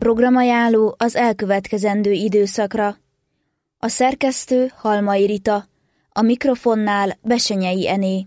Programajánló az elkövetkezendő időszakra. A szerkesztő Halmai Rita, a mikrofonnál Besenyei Ené.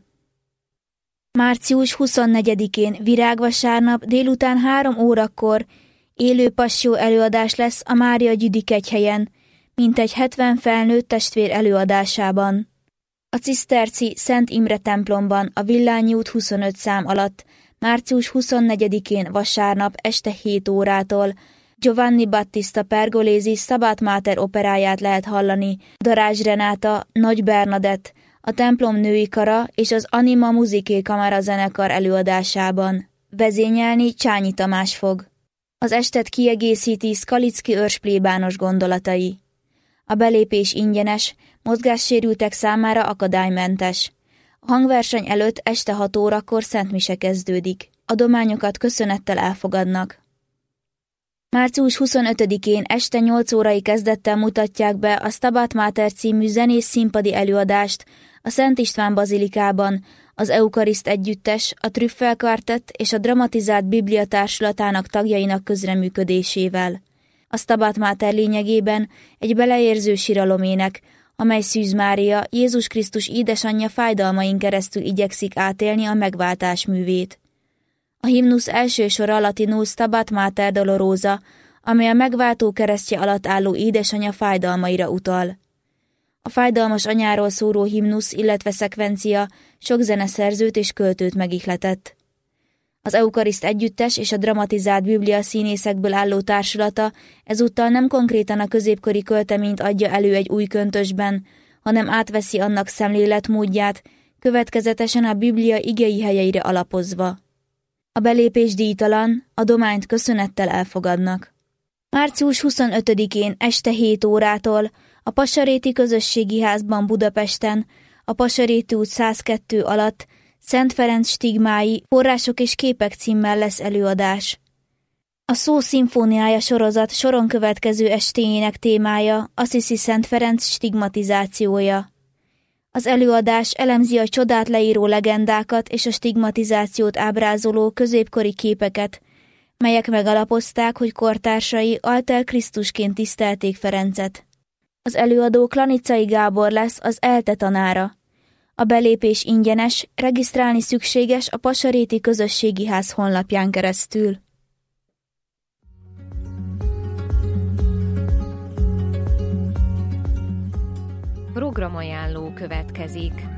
Március 24-én virágvasárnap délután 3 órakor élő passió előadás lesz a Mária Gyüdikegyhelyen, mintegy 70 felnőtt testvér előadásában. A ciszterci Szent Imre templomban a Villányi út 25 szám alatt március 24-én vasárnap este 7 órától Giovanni Battista Pergolesi Stabat Mater operáját lehet hallani, Darázs Renáta, Nagy Bernadett, a templom női kara és az Anima Musicae Kamara zenekar előadásában. Vezényelni Csányi Tamás fog. Az estet kiegészíti Skalicki őrs plébános gondolatai. A belépés ingyenes, mozgássérültek számára akadálymentes. A hangverseny előtt este 6 órakor szentmise kezdődik. Adományokat köszönettel elfogadnak. Március 25-én este 8 órai kezdettel mutatják be a Stabat Mater című zenés színpadi előadást a Szent István bazilikában, az Eukariszt együttes, a Trüffel Quartett és a Dramatizált Biblia társulatának tagjainak közreműködésével. A Stabat Mater lényegében egy beleérző siralomének, amely Szűz Mária, Jézus Krisztus édesanyja fájdalmain keresztül igyekszik átélni a megváltás művét. A himnusz első sora latinul Stabat Mater Dolorosa, amely a megváltó keresztje alatt álló édesanyja fájdalmaira utal. A fájdalmas anyáról szóló himnusz, illetve szekvencia sok zeneszerzőt és költőt megihletett. Az Eukariszt együttes és a Dramatizált Biblia színészekből álló társulata ezúttal nem konkrétan a középkori költeményt adja elő egy új köntösben, hanem átveszi annak szemléletmódját, következetesen a Biblia igei helyeire alapozva. A belépés díjtalan, adományt köszönettel elfogadnak. Március 25-én este 7 órától a Passaréti Közösségi Házban Budapesten, a Passaréti út 102 alatt Szent Ferenc stigmái, források és képek címmel lesz előadás. A Szó szimfóniája sorozat soron következő estéjének témája Assisi Szent Ferenc stigmatizációja. Az előadás elemzi a csodát leíró legendákat és a stigmatizációt ábrázoló középkori képeket, melyek megalapozták, hogy kortársai alter Krisztusként tisztelték Ferencet. Az előadó Klanicai Gábor lesz az ELTE tanára. A belépés ingyenes, regisztrálni szükséges a Passaréti Közösségi Ház honlapján keresztül. Programajánló következik.